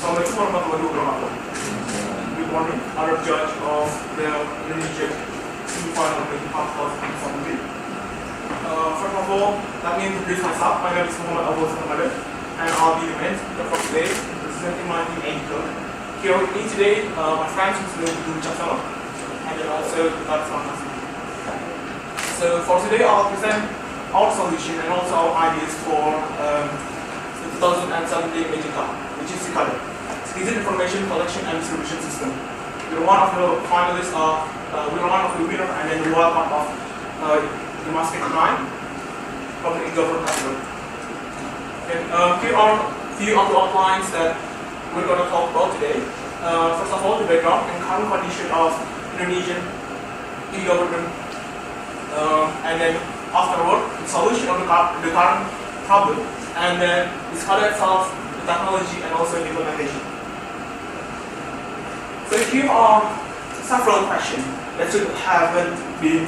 Assalamualaikum warahmatullahi wabarakatuh. Good morning, honored judge of the Indonesian semi-final making half of 2017. First of all, let me introduce myself. My name is Muhammad Abu Samadan, and I'll be the mentor for today, representing my team Angel. Here with me today, my friends Muslim Chapsala, and then also that's on us. So for today, I'll present our solution and also our ideas for the 2017 Major Cup, which is CICADA, Citizen Information Collection and Distribution System. We're one of the finalists of, we're one of the winners, and then we are part of the Mastic 9 from the e-government category. And here are a few of the outlines that we're going to talk about today. First of all, the background and current condition of Indonesian e-government, and then afterward, the solution of the current problem, and then the CICADA itself, the technology, and also the implementation. So here are several questions that should haven't been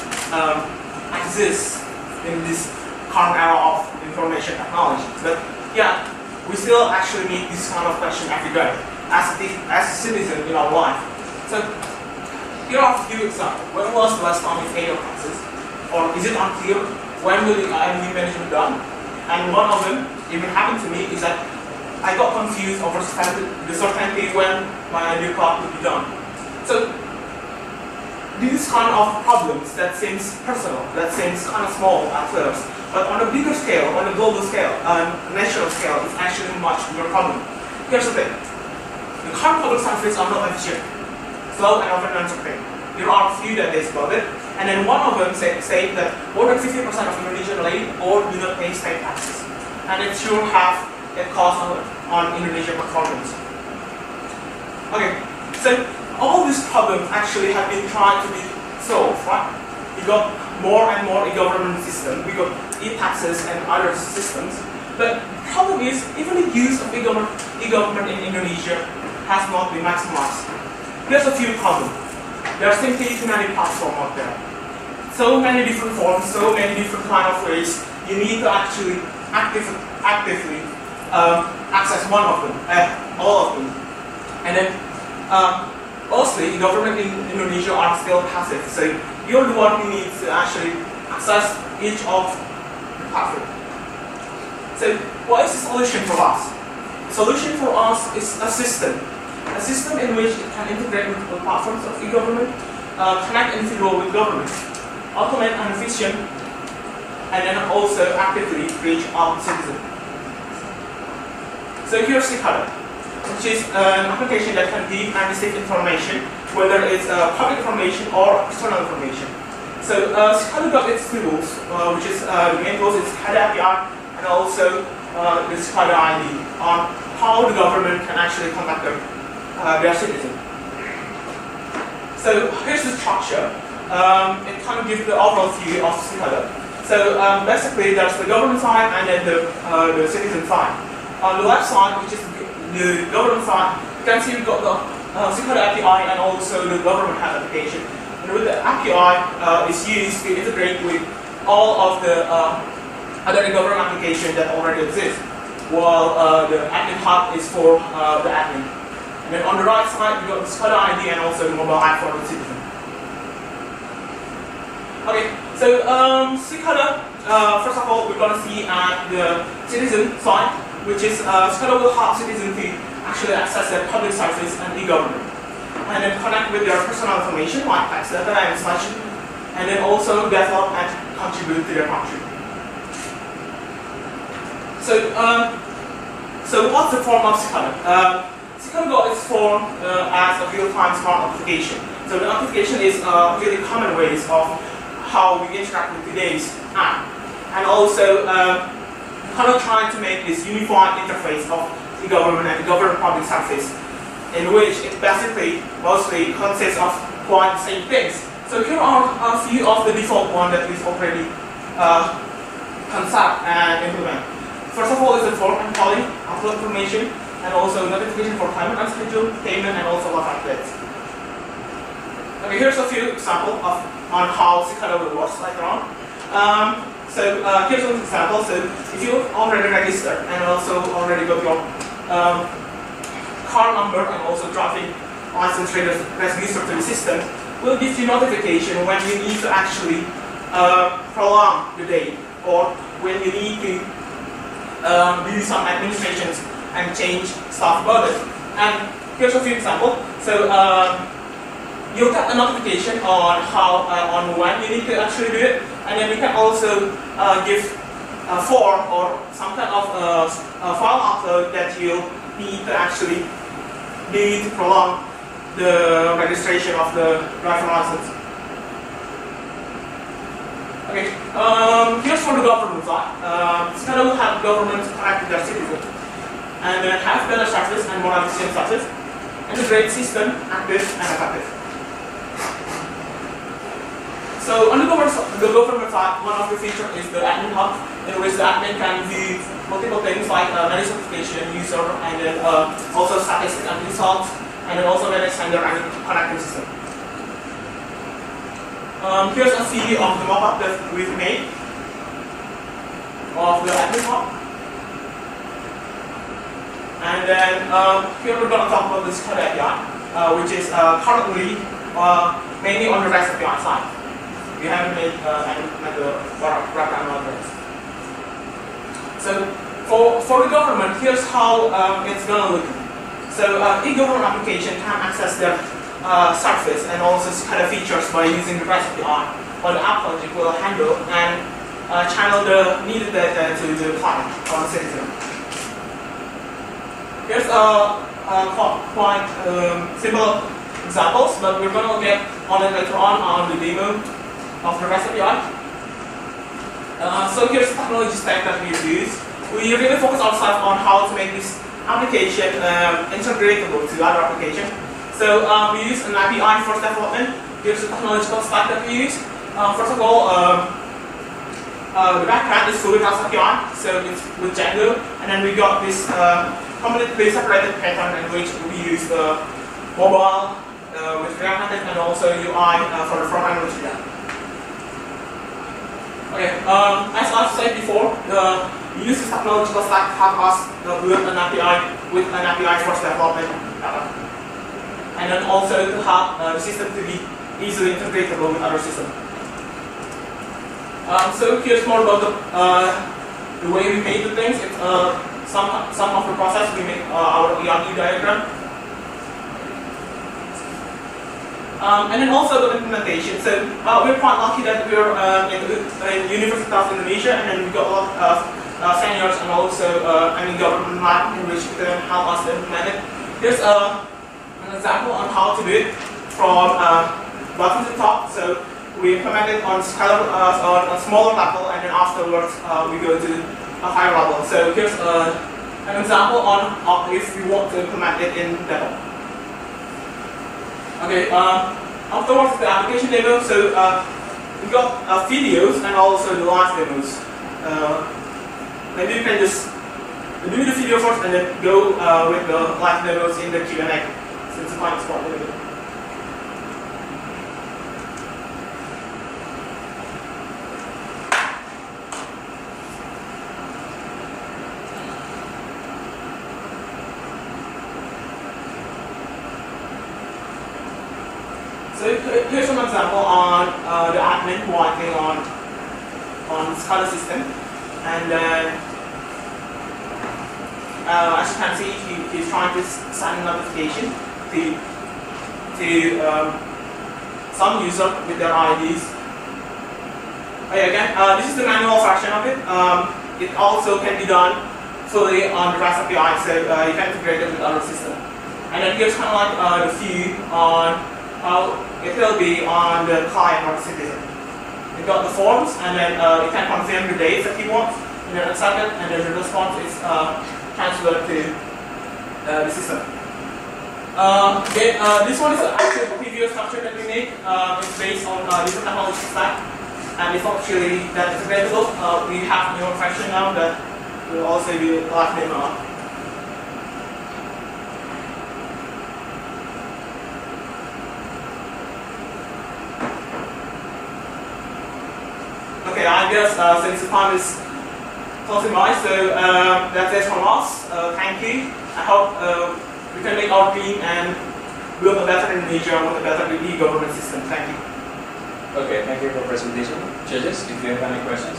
exist in this current era of information technology. But yeah, we still actually need this kind of question every day as a citizen in our life. So here are a few examples. When was the last time you paid your taxes? Or is it unclear when will the IMV management done? And one of them, even happened to me, is that I got confused over the certainty when my IMV clock would be done. So these kind of problems that seems personal, that seems kind of small at first, but on a bigger scale, on a global scale, national scale, it's actually a much bigger problem. Here's the thing: the current public services are not efficient, slow, and often uncertain. There are a few that they about it, and then one of them say that more than 50% of Indonesian lay or do not pay state taxes, and it sure have a cost on Indonesian performance. Okay, so all these problems actually have been trying to be solved, right? We got more and more e-government system, we got e-taxes and other systems, but the problem is even the use of e-government in Indonesia has not been maximized. Here's a few problems. There are simply too many platforms out there. So many different forms, so many different kind of ways. You need to actually actively access one of them, all of them. And then mostly, the government in Indonesia are still passive. So you're the one who needs to actually access each of the platforms. So what is the solution for us? The solution for us is a system in which it can integrate multiple platforms of e-government, connect individual with government, automate and efficient, and then also actively reach out citizens. So here's CICADA, which is an application that can give and receive information, whether it's public information or external information. So CICADA got its tools, which is the main tools is CICADA API and also the CICADA ID on how the government can actually contact their citizens. So here's the structure. It kind of gives the overall view of CICADA. So basically, there's the government side and then the citizen side. On the left side, which is the government side, you can see we've got the CICADA API and also the government has application. And with the API is used to integrate with all of the other government applications that already exist, while the admin hub is for the admin. And then on the right side, we've got the CICADA ID and also the mobile app for the citizen. Okay, so CICADA, first of all, we're going to see at the citizen side, which is CICADA will help citizens to actually access their public services and e-government, and then connect with their personal information like tax data and such, and then also develop and contribute to their country. So what's the form of CICADA? CICADA got its form as a real-time smart application. So the application is really common ways of how we interact with today's app, and also kind of trying to make this unified interface of the government and the government public service, in which it basically mostly consists of quite the same things. So here are a few of the default ones that we've already concept and implement. First of all is the form and calling, upload information, and also notification for payment and schedule, payment, and also live updates. Okay, here's a few examples on how CICADA will work later on. Here's an example. So if you already registered and also already got your car number and also driving license registered to the system will give you notification when you need to actually prolong the day, or when you need to do some administrations and change stuff about it. And here's a few examples. So you'll get a notification on how on when you need to actually do it, and then you can also give a form or some kind of file upload that you need to actually do to prolong the registration of the driver license. Okay, here's for the government side. It's going to have government connect with their citizens, and then have better service and more efficient service, and a great system, active and effective. So on the government side, one of the features is the admin hub, in which the admin can view multiple things like manage certification, user, and then also statistics and results, and then also manage vendor and connecting system. Here's a video of the mock-up that we've made of the admin hub. And then here we're going to talk about the SCADA API, which is currently mainly on the REST API side. We haven't made the background models. So for the government, here's how it's going to look. So e-government application can access their surface and also SCADA features by using the REST API, while the app logic will handle and channel the needed data to the client or the citizen. Here's quite simple examples, but we're going to get on it later on the demo of the REST API. So here's the technology stack that we use. We really focus ourselves on how to make this application integratable to other applications. So we use an API for development. Here's the technological stack that we use. First of all, the backend is fully REST API, so it's with Django, and then we got this completely separated pattern in which we use the mobile with React Native and also UI for the front end with React. Okay, as I've said before, we use this technological stack to help us build an API with an API for development, and then also to help the system to be easily integratable with other systems. So here's more about the way we made the things. It's some of the process we make our ERD diagram. And then also the implementation. So we're quite lucky that we're in University of Indonesia, and then we got a lot of seniors and also government lab in which can help us to implement it. Here's an example on how to do it from bottom to top. So we implement it on a smaller level, and then afterwards we go to a higher level. So here's an example on if we want to implement it in DevOps. Okay, afterwards the application demo. So we got videos and also the live demos. Maybe you can just do the video first and then go with the live demos in the Q&A, since the time is quite limited. So here's some example on the admin working on SCADA system, and then as you can see, he's trying to send a notification to some user with their IDs. Okay, again, this is the manual version of it. It also can be done fully on the REST API, so you can integrate it with other systems. And then here's kind of like the view on how it will be on the client or the citizen. You got the forms, and then you can confirm the dates that you want, and then accept it, and then the response is transferred to the system. This one is actually a preview structure that we make. It's based on different technology stack, and it's actually that integratable. We have a newer version now that will also be live demo. Okay, I guess since the time is closing by, so that's it from us. Thank you. I hope we can make our team and build a better Indonesia with a better e-government system. Thank you. Okay, thank you for the presentation. Judges, if you have any questions.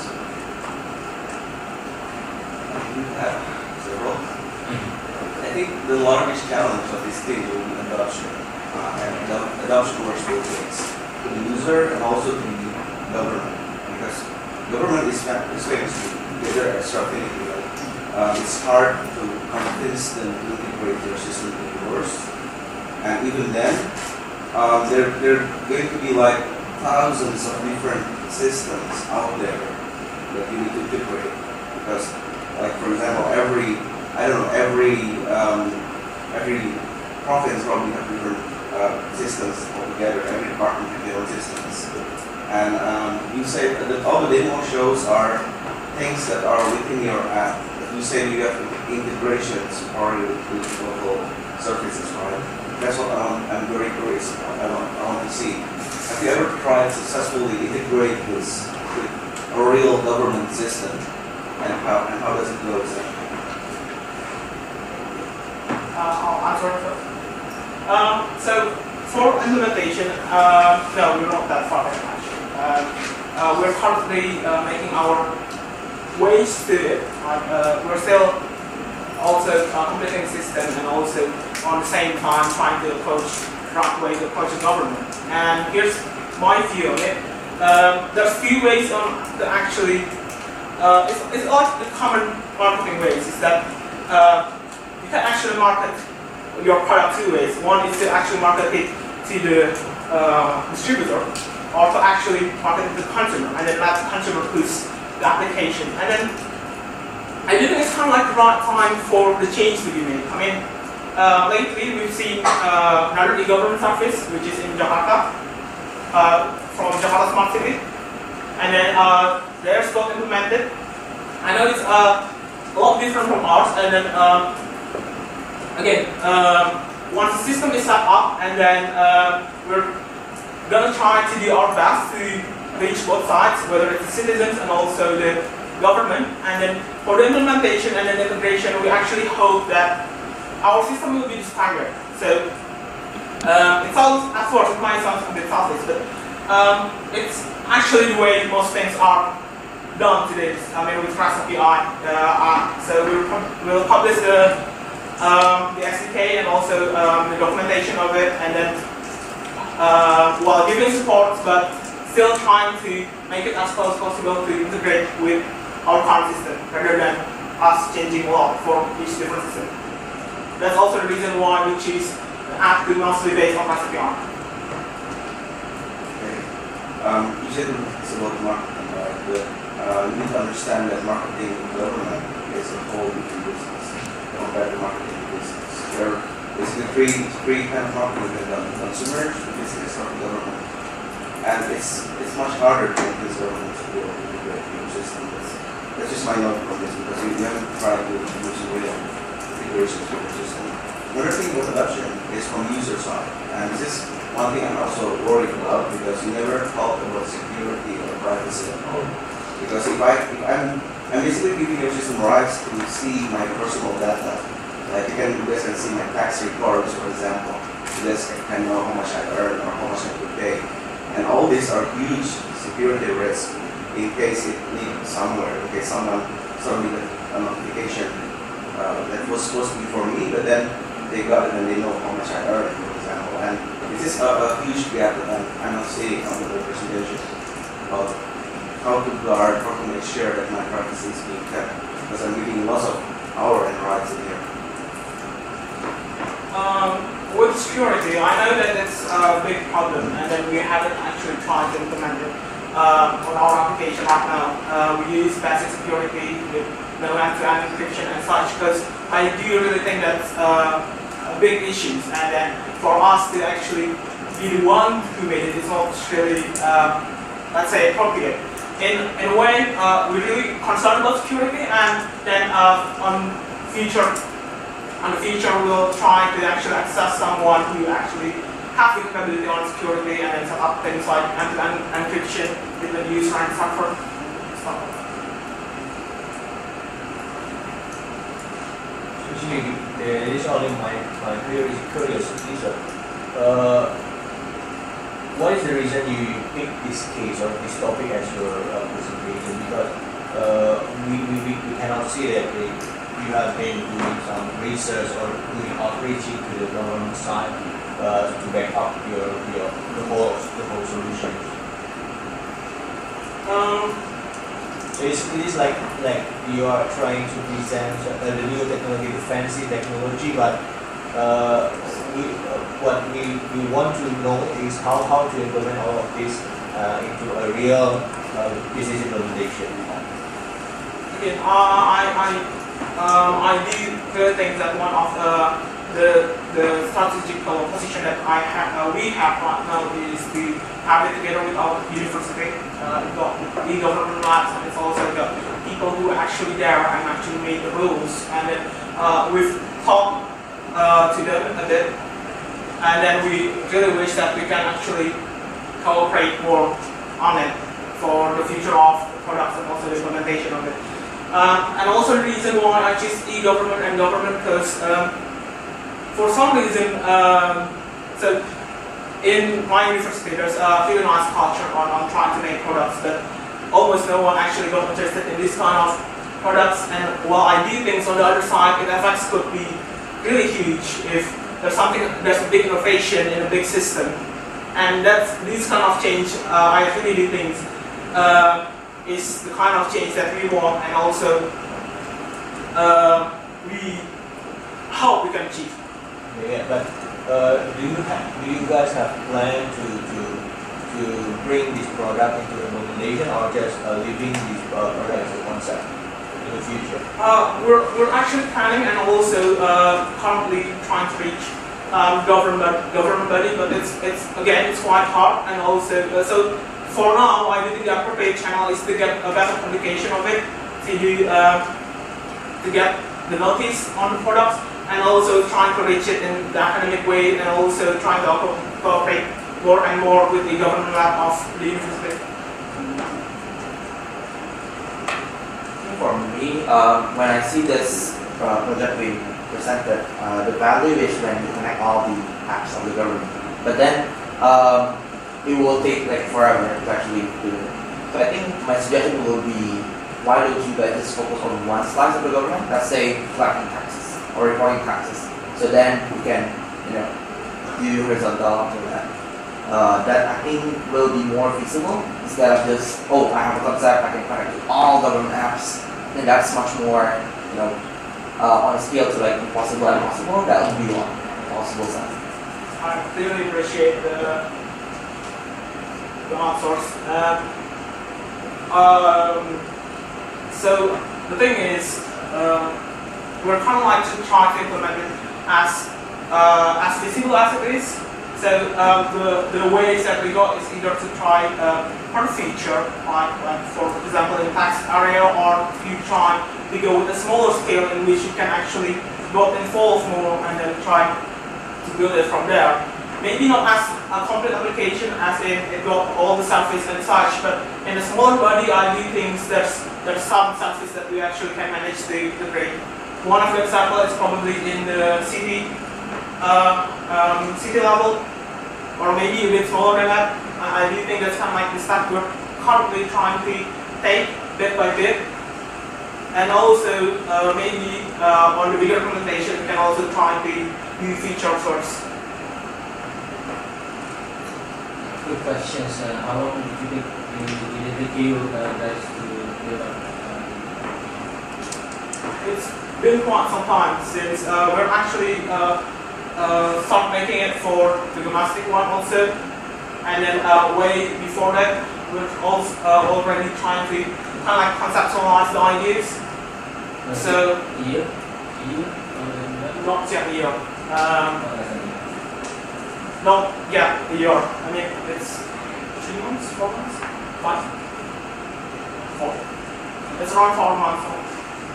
Several. I think the largest challenge of this thing will be adoption. And adoption works both ways, to the user and also to the government. Because government is famous to gather extra affinity. It's hard to convince them to integrate their system into yours. And even then, there are going to be like thousands of different systems out there that you need to integrate. Because, like for example, every province probably have different systems altogether. Every department has their own systems. And you say that all the demo shows are things that are within your app. You say you have integrations already with local services, right? That's what I'm very curious about. I want to see. Have you ever tried to successfully integrate this with a real government system? And how does it go exactly? I'll answer it first. So for implementation, no, we're not that far actually. We're currently making our ways to it. We're still also completing the system and also on the same time trying to approach the right way to approach the government. And here's my view on it. There's few ways on to actually. It's like the common marketing ways. Is that you can actually market your product two ways. One is to actually market it to the distributor, or to actually market it to the consumer, and then let the consumer push the application. And then I do think it's kind of like the right time for the change to be made. I mean, lately we've seen another e-government office, which is in Jakarta, from Jakarta Smart City, and then they're still implemented. I know it's a lot different from ours, and then again, once the system is set up, and then we're gonna try to do our best to reach both sides, whether it's the citizens and also the government. And then for the implementation and then integration, we actually hope that our system will be staggered. So it sounds, at first, it might sound a bit selfish, but it's actually the way most things are done today. I mean, with REST API. So we'll publish the SDK and also the documentation of it, and then while giving support, but still trying to make it as close as possible to integrate with our current system, rather than us changing a lot for each different system. That's also the reason why we choose the app to mostly based on REST API. Okay. You said it's about marketing, right? But you need to understand that marketing in government is a whole different business compared to marketing in business. There are basically three kind of marketing: the consumer, the business, or the government. And it's much harder to convince governments to integrate your system. That's just my note on this, because you haven't tried to do some real integrations with your system. Another thing with adoption is from user side, and this is one thing I'm also worried about, because you never talk about security or privacy at all. Because if I'm basically giving your system rights to see my personal data, like you guys can see my tax records, for example. You guys can know how much I earn or how much I could pay. And all these are huge security risks in case it leaks somewhere, in case someone submitted a notification that was supposed to be for me, but then they got it and they know how much I earn, for example. And this is a huge gap that I'm not seeing on the presentation about how to guard, how to make sure that my privacy is being kept, because I'm giving lots of power and rights in here. With security, I know that it's a big problem, and that we haven't actually tried to implement it on our application right now. We use basic security with no end-to-end encryption and such, because I do really think that's a big issue, and then for us to actually be the one who made it is not really, let's say, appropriate. In a way, we're really concerned about security, and then on the future we'll try to actually access someone who actually has the capability on security, and then set up things like end-to-end encryption with the user and stuff. actually, it is only my curiosity. So, what is the reason you pick this case or this topic as your presentation? Because we cannot see that you have been doing some research or doing outreach to the government side to back up the whole solution. So it is like you are trying to present the new technology, the fancy technology, but what we want to know is how to implement all of this into a real business implementation. Again, I do think that one of the strategical position that we have right now is to have it together with our university. We've got e-government labs, and it's also got people who are actually there and actually made the rules. And then we've talked to them a bit, and then we really wish that we can actually cooperate more on it for the future of the products and also the implementation of it. And also the reason why I choose e-government and government, because for some reason, so in my university there's a really nice culture on trying to make products, but almost no one actually got interested in this kind of products. And while I do things on the other side, the effects could be really huge if there's a big innovation in a big system. And that's this kind of change I really do think is the kind of change that we want, and also we hope we can achieve. Yeah, but do you guys have plan to bring this product into implementation, or just leaving this product as a concept in the future? We're actually planning and also currently trying to reach government body, but it's quite hard, and also so for now I think the appropriate channel is to get a better publication of it, to get the notice on the products, and also trying to reach it in the academic way, and also trying to cooperate more and more with the government lab of the university. For me, when I see this project being presented, the value is when you connect all the apps of the government. But then it will take like forever to actually do it. So I think my suggestion will be, why don't you guys just focus on one slice of the government? Let's say collecting taxes or reporting taxes. So then we can, do horizontal after that. That I think will be more feasible instead of just, oh, I have a concept, I can connect to all government apps. And that's much more, on a scale to like impossible and possible. That would be one possible side. I really appreciate the outsource. So the thing is, we're kind of like to try to implement it as feasible as it is. So the ways that we got is either to try one feature, like for example in tax area, or you try to go with a smaller scale in which you can actually got involved more and then try to build it from there. Maybe not as a complete application as in it got all the surface and such, but in a small body I do think there's some surface that we actually can manage to create. One of the examples is probably in the city level, or maybe a bit smaller than that. I do think that's kind of like the step we're currently trying to take bit by bit. And also maybe on the bigger implementation we can also try to do feature first. Good questions. How long did you take you guys to build up? It's been quite some time since we're actually start making it for the domestic one also, and then way before that we're also already trying to kind of like conceptualize the ideas. So a year? not yet a year. Not yet a year. I mean it's 3 months, 4 months, 5, 4. It's around 4 months old.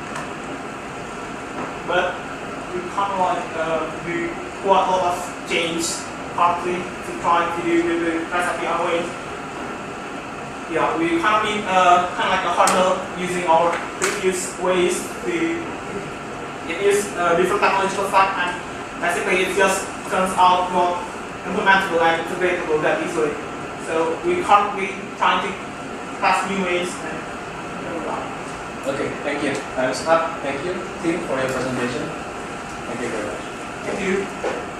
But we kind of like do quite a lot of change partly to try to do the recipe our way. Yeah, we kind of been kind of like a hurdle using our previous ways to it is a different technological stack, and basically it just turns out more implementable and integratable that easily. So we can't be trying to pass new ways and Okay, thank you. Time's up. Thank you, team, for your presentation. Thank you very much. Thank you.